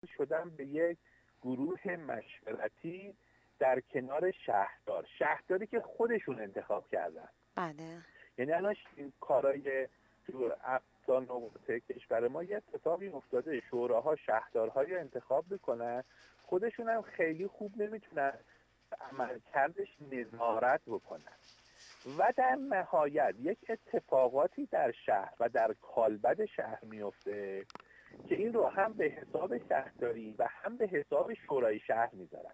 شدن به یک گروه مشورتی در کنار شهرداری که خودشون انتخاب کردن. بله. یعنی الان کارای تو نقطه کشور ما یه اتفاقی افتاده، شوراها شهردارهای انتخاب بکنن، خودشون هم خیلی خوب نمیتونن عملکردش نظارت بکنن و در نهایت یک اتفاقاتی در شهر و در کالبد شهر میفته که این رو هم به حساب شهرداری و هم به حساب شورای شهر میذارن.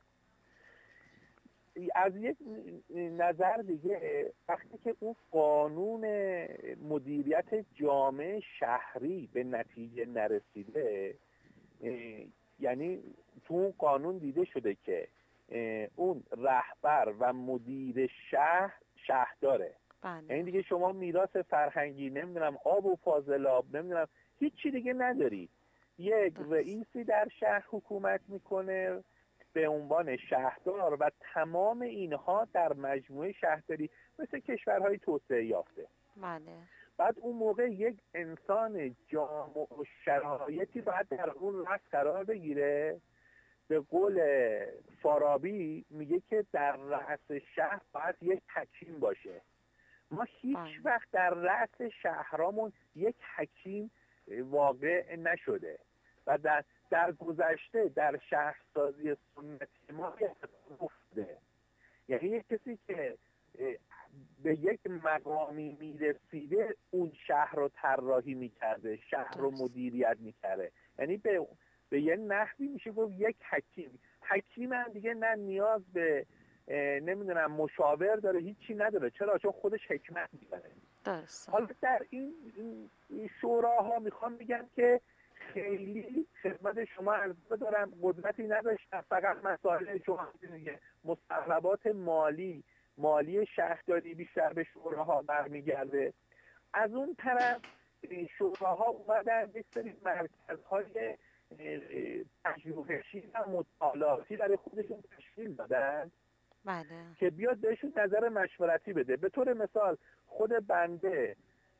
از یک نظر دیگه وقتی که اون قانون مدیریت جامع شهری به نتیجه نرسیده، یعنی تو اون قانون دیده شده که اون رهبر و مدیر شهرداره. بله. یعنی دیگه شما میراث فرهنگی، نمیدونم آب و فاضلاب، نمیدونم هیچی دیگه نداری. یک رئیسی در شهر حکومت میکنه به عنوان شهردار و تمام اینها در مجموعه شهرداری مثل کشورهای توسعه یافته. بله. بعد اون موقع یک انسان جامع و شرایطی باید در اون رأس قرار بگیره. به قول فارابی میگه که در رأس شهر باید یک حکیم باشه. ما هیچ وقت در رأس شهرامون یک حکیم واقع نشده و در گذشته در شهرسازی سنتی ما افتاده. یعنی یک کسی که به یک مقامی میرسیده اون شهر رو طراحی میکرده، شهر رو مدیریت میکرده. یعنی به یه نحوی میشه گفت یک حکیم هم دیگه نه نیاز به نمیدونم مشاور داره، هیچی نداره. چرا؟ چون خودش حکمت میبره. حالا در این شوراها میخوام بگم که خیلی خدمت شما عرض دارم قدرتی نداشتن، فقط مسائل شما مستحقات مالی شهرداری بیشتر به شوراها برمیگرده. از اون طرف شوراها اومدن یک سری مرکزهای پژوهشی و مطالعاتی برای خودشون تشکیل دادن. بله. که بیاد بهشون نظر مشورتی بده. به طور مثال خود بنده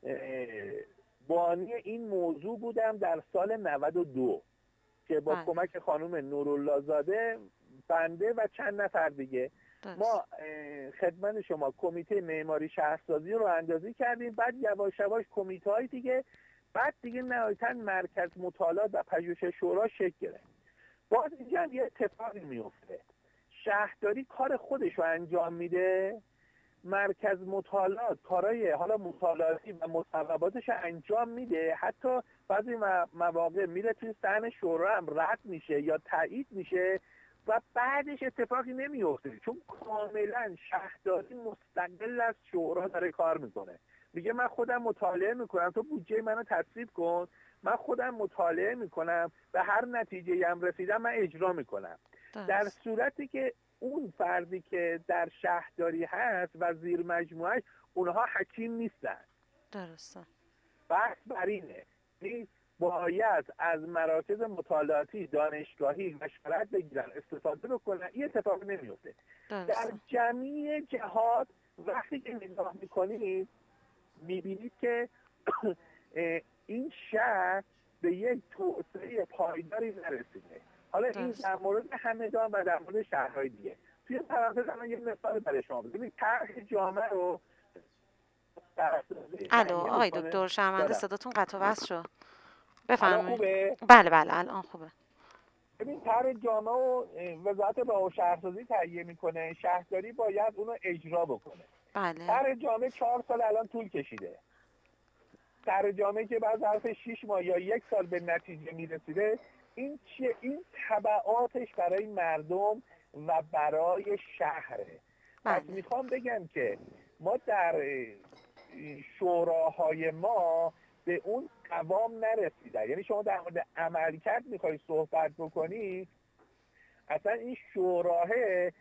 بانی این موضوع بودم در سال 92 که با کمک خانم نورالله زاده، بنده و چند نفر دیگه ما خدمت شما کمیته معماری شهرسازی رو اندازی کردیم. بعد یواش یواش کمیته های دیگه، بعد دیگه نهایتاً مرکز مطالعات و پژوهش شورا شکل گرفت. باز اینجا یه اتفاقی میفته، شهرداری کار خودش رو انجام میده، مرکز مطالعات کارهای حالا مطالعاتی و مصوباتش رو انجام میده، حتی بعضی مواقع میره توی صحن شورا هم رد میشه یا تایید میشه و بعدش اتفاقی نمیفته، چون کاملا شهرداری مستقل از شورا داره کار میکنه. میگه من خودم مطالعه میکنم، تو بودجه منو تصویب کن، من خودم مطالعه میکنم، به هر نتیجه‌ای هم رسیدم من اجرا میکنم. در صورتی که اون فردی که در شهرداری هست و زیر مجموعه اونها حکیم نیستن. درسته. بحث بر اینه، باید از مراکز مطالعاتی دانشگاهی مشورت بگیرن، استفاده بکنن. این اتفاق نمیفته. در جمعی جهات وقتی که نگاه میکنید میبینید که این شهر به یک توسعه پایداری نرسیده. حالا این در مورد همدان و در مورد شهرهای دیگه. توی پرانتز من یه مثال برای شما بزنید. طرح جامعه رو الو آقای دکتر شرمنده صداتون قطع و وصل شد. بفرمایید. خوبه؟ بله الان خوبه. ببین طرح جامعه و وزارت راه و شهرسازی تهیه میکنه، شهرداری باید اونو اجرا بکنه. بله. طرح جامعه 4 سال الان طول کشیده. طرح جامعه که بعد ظرف 6 ماه یا 1 سال به نتیجه میرسیده، این چیه؟ این تبعاتش برای مردم و برای شهره. پس میخوام بگم که ما در شوراهای ما به اون قوام نرسیده. یعنی شما در مورد عملکرد میخوای صحبت بکنی، اصلا این شوراه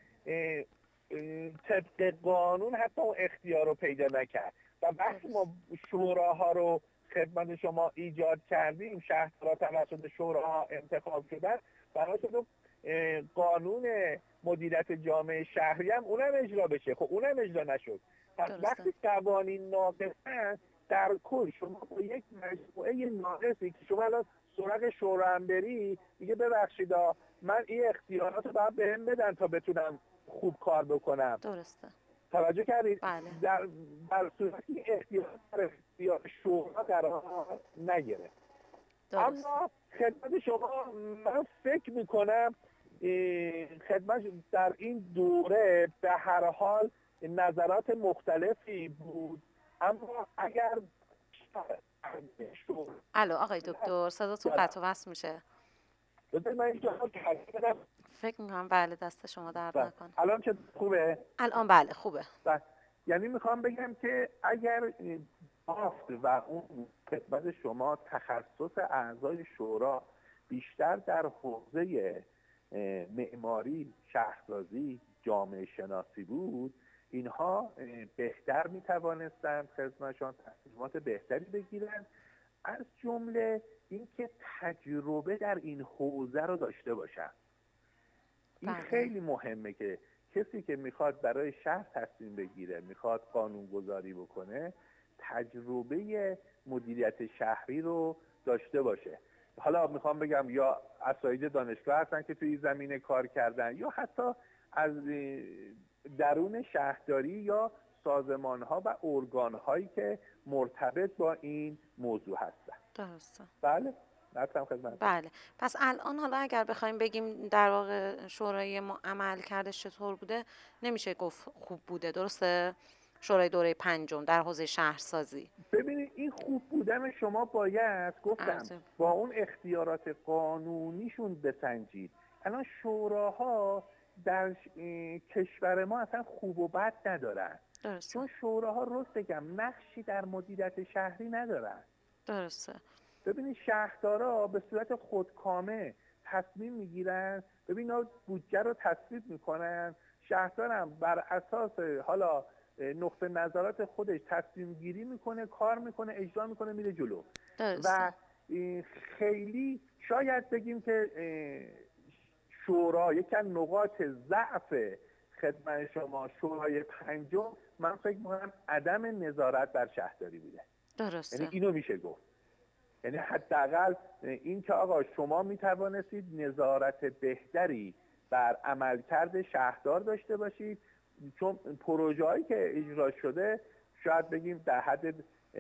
طبق قانون حتی اون اختیار رو پیدا نکرد. و وقتی ما شوراها رو خدمت شما ایجاد کردیم، شهردارا توسط شوراها انتخاب شدن، برای شد قانون مدیریت جامعه شهری هم اونم اجرا بشه. خب اونم اجرا نشد. پس وقتی قوانین ناقصن، در کل شما با یک مجموعه ناقصی که شما الان سراغ شورا هم بری میگه ببخشید من این اختیارات رو باید بهم بدن تا بتونم خوب کار بکنم. درسته. توجه کردید؟ بله. در صورتی اختیارات در اختیار شورا قرار نگیره. درسته. اما خدمت شما من فکر میکنم خدمت در این دوره به هر حال نظرات مختلفی بود، اما اگر الو آقای دکتر صداتون قطع و وصل میشه. فکر میکنم بله دست شما درد نکنه. الان چه خوبه؟ الان بله خوبه. یعنی میخوام بگم که اگر بافت و اون خدمت شما تخصص اعضای شورا بیشتر در حوزه معماری، شهرسازی، جامعه شناسی بود، اینها بهتر میتوانستند خدمتشان تصمیمات بهتری بگیرن، از جمله اینکه تجربه در این حوزه رو داشته باشن. این خیلی مهمه که کسی که میخواد برای شهر تصمیم بگیره، میخواد قانون گذاری بکنه، تجربه مدیریت شهری رو داشته باشه. حالا میخوام بگم یا اساتید دانشگاه هستن که توی زمینه کار کردن، یا حتی از درون شهرداری یا سازمان‌ها و ارگان‌هایی که مرتبط با این موضوع هستن. درسته. بله. بله. پس الان حالا اگر بخوایم بگیم در واقع شورای ما عمل کردش چطور بوده، نمیشه گفت خوب بوده، درسته؟ شورای دوره 5 در حوزه شهرسازی. ببینید این خوب بودن شما باید گفتم با اون اختیارات قانونیشون بسنجید. الان شوراها در کشور ما اصلا خوب و بد ندارن. درسته. چون شوراها راست بگم نقشی در مدیریت شهری ندارن. درسته. ببینید شهردارا به صورت خودکامه تصمیم میگیرن، ببینید بودجه رو تصویب میکنن، شهردارم بر اساس حالا نقطه نظرات خودش تصمیم گیری میکنه، کار میکنه، اجرا میکنه، میره جلو. درسته. و خیلی شاید بگیم که شورا یکی از نقاط ضعف خدمت شما شورای 5 من فکر میکنم عدم نظارت بر شهرداری بوده. درسته. یعنی اینو میشه گفت. یعنی حداقل این که آقا شما میتوانستید نظارت بهتری بر عملکرد شهردار داشته باشید، چون پروژه‌هایی که اجرا شده شاید بگیم در حد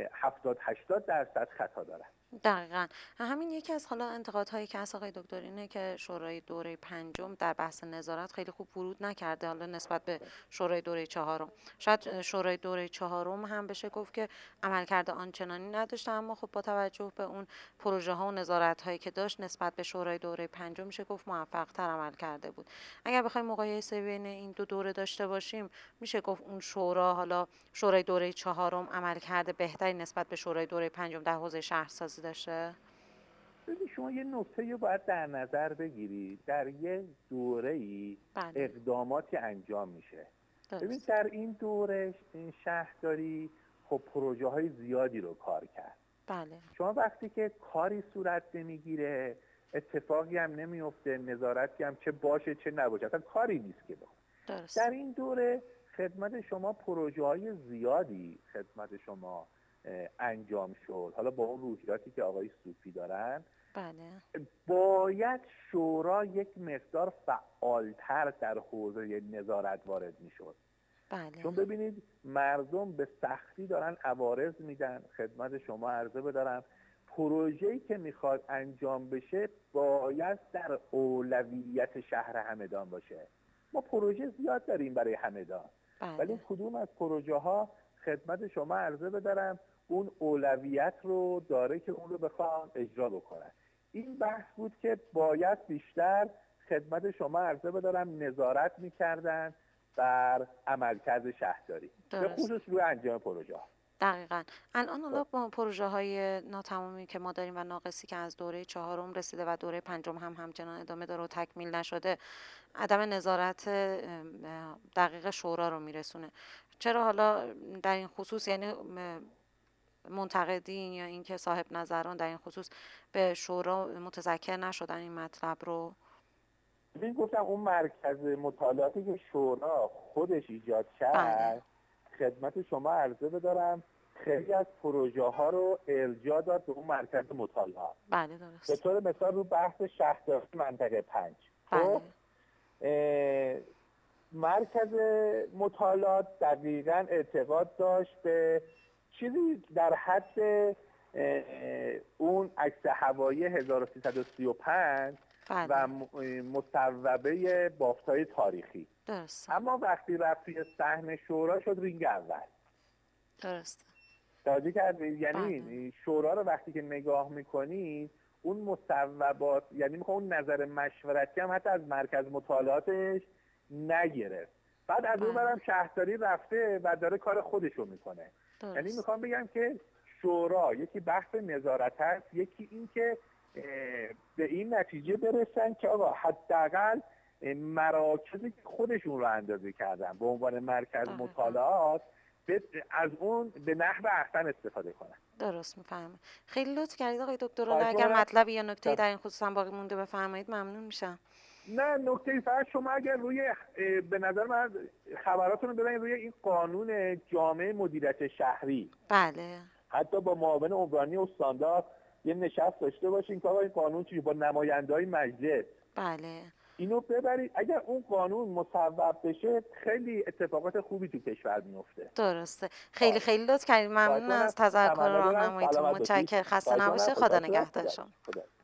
70-80% خطا دارن. دقیقاً. همین یکی از حالا انتقادهایی که از آقای دکتر اینه که شورای دوره 5 در بحث نظارت خیلی خوب ورود نکرده، حالا نسبت به شورای دوره 4. شاید شورای دوره 4 هم بشه گفت که عملکرد آنچنانی نداشته، اما خب با توجه به اون پروژه ها و نظارت هایی که داشت نسبت به شورای دوره 5 میشه گفت موفق تر عمل کرده بود. اگر بخوایم مقایسه بین این دو دوره داشته باشیم، میشه گفت اون شورا، حالا شورای دوره 4 عملکرد بهتری نسبت به شورای دوره 5 در حوزه شهرسازی داشته. ببین شما یه نکته رو باید در نظر بگیرید، در یه دوره‌ای اقداماتی انجام میشه. ببین در این دوره این شهرداری خب پروژه های زیادی رو کار کرد. بله. شما وقتی که کاری صورت نمیگیره، اتفاقی هم نمیفته، نظارتی هم چه باشه چه نباشه، اصلا کاری نیست که در این دوره خدمت شما پروژه های زیادی خدمت شما انجام شد. حالا با اون روحیاتی که آقای صوفی دارن، بله، باید شورا یک مقدار فعالتر در حوزه نظارت وارد میشد. بله. چون ببینید مردم به سختی دارن عوارض میدن. خدمت شما عرضه بدارم پروژه‌ای که میخواد انجام بشه باید در اولویت شهر همدان باشه. ما پروژه زیاد داریم برای همدان، ولی کدوم از پروژه ها خدمت شما عرضه بدارم اون اولویت رو داره که اون رو بخوام اجرا بکنن. این بحث بود که باید بیشتر خدمت شما عرضه بدارم نظارت میکردن بر عملکرد شهرداری، به خصوص روی انجام پروژه ها. دقیقاً. الان حالا با پروژه های ناتمامی که ما داریم و ناقصی که از دوره 4 رسیده و دوره 5 هم همچنان ادامه داره و تکمیل نشده، عدم نظارت دقیق شورا رو میرسونه. چرا حالا در این خصوص، یعنی منتقدین یا اینکه صاحب نظران در این خصوص به شورا متذکر نشدن این مطلب رو؟ من گفتم اون مرکز مطالعاتی که شورا خودش ایجاد کرد، خدمت شما عرضه بدارم خیلی از پروژه ها رو ارجاع داد به اون مرکز مطالعات. بله به درست. طور مثال رو بحث شهرداری منطقه 5 خب بله. مرکز مطالعات دقیقاً اعتقاد داشت به چیزی در حد اون عکس هوایی 1335 بله و مصوبه بافت‌های تاریخی. درست. اما وقتی رفت توی صحن شورا شد رینگ اول. درست. توجه کردید؟ بله یعنی شورا رو وقتی که نگاه میکنید اون مصوبات، یعنی میخوام اون نظر مشورتی هم حتی از مرکز مطالعاتش نگرفت. بعد از اون بله برم شهرداری رفته و داره کار خودشو میکنه. یعنی درست. میخوام بگم که شورا یکی بحث نظارت هست، یکی این که به این نتیجه برسن که آقا حداقل مراکزی که خودشون رو اندازه کردن به عنوان مرکز دقیقا مطالعات از اون به نحو احسن استفاده کنن. درست میفهمم. خیلی لطف کردید آقای دکتر. حالا خواهش اگر می‌کنم. مطلبی یا نکته‌ای در این خصوص هم باقی مونده بفرمایید ممنون میشم. نه نکته فقط شما اگر روی به نظر من خبراتونو ببینید روی این قانون جامعه مدیریت شهری، بله حتی با معاون عمرانی استاندار یه نشست داشته باشین که آقا این قانون چی با نماینده‌های مجلس بله اینو ببرید. اگر اون قانون مصوب بشه خیلی اتفاقات خوبی تو کشور میفته. درسته. خیلی خیلی لطف کردید. خواهش ممنون می‌کنم. از تذکر تمنا دارم راهنماییتون. سلامت باشید. متشکرم. خسته خواهش می‌کنم. نباشه. خدا خدمت شما. نگهدار شما. خدا